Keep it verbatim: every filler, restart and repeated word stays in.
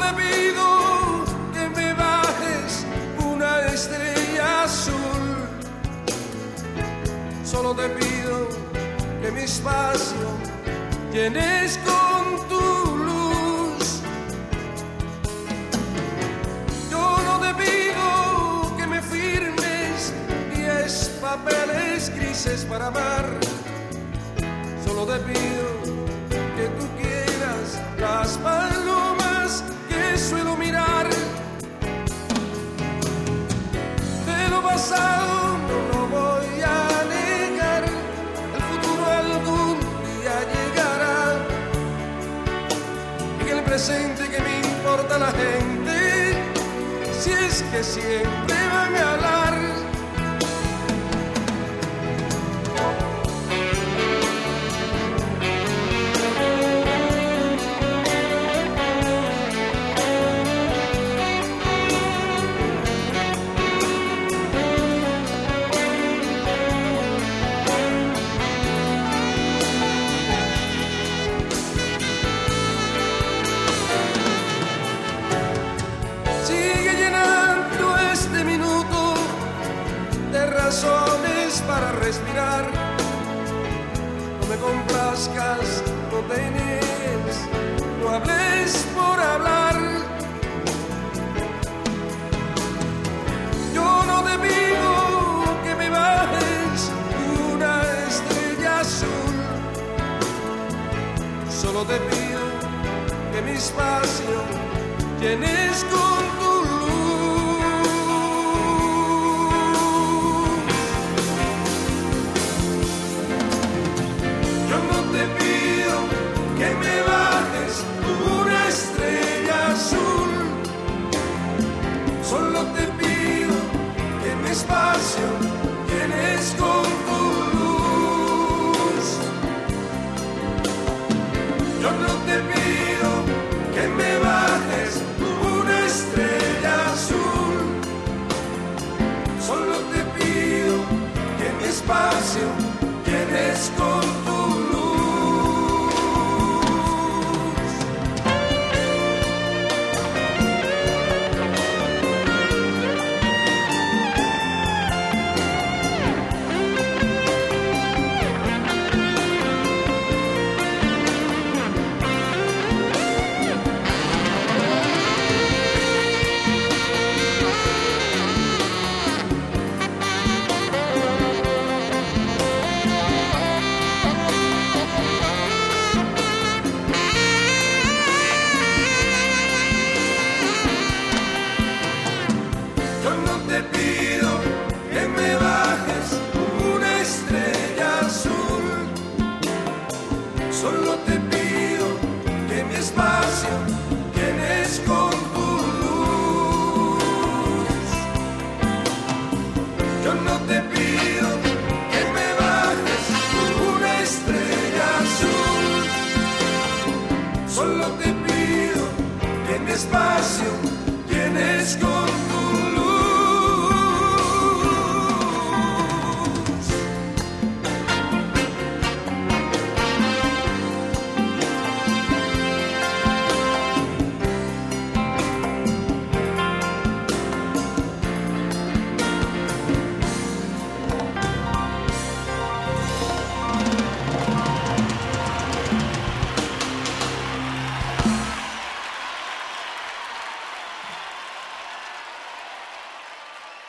te pido que me bajes una estrella azul. Solo te pido que mi espacio llenes con tu luz. Yo no te pido que me firmes diez papeles grises para amar. Solo te pido que tú quieras las palomas que suelo mirar. De lo pasado no lo voy a negar, el futuro algún día llegará. Y en el presente que me importa la gente, si es que siempre van a hablar. Razones para respirar, no me complazcas, no te niegues, no hables por hablar. Yo no te pido que me bajes una estrella azul, solo te pido que mi espacio llenes con tu que me bajes una estrella azul. Solo te pido que mi espacio llenes con tu luz. Yo no te pido que me bajes una estrella azul. Solo te pido que mi espacio llenes con tu luz. Solo te pido que mi espacio llenes con tu luz. Yo no te pido que me bajes una estrella azul. Solo te pido que mi espacio